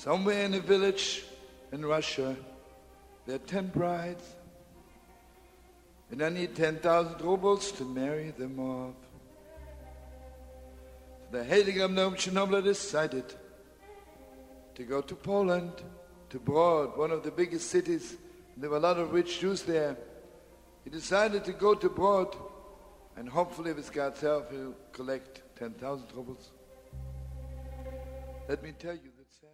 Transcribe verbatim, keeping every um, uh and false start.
Somewhere in a village in Russia, there are ten brides, and I need ten thousand rubles to marry them off. So the Heiliger Noam Chernobyl decided to go to Poland, to Brod, one of the biggest cities. There were a lot of rich Jews there. He decided to go to Brod, and hopefully with God's help he'll collect ten thousand rubles. Let me tell you.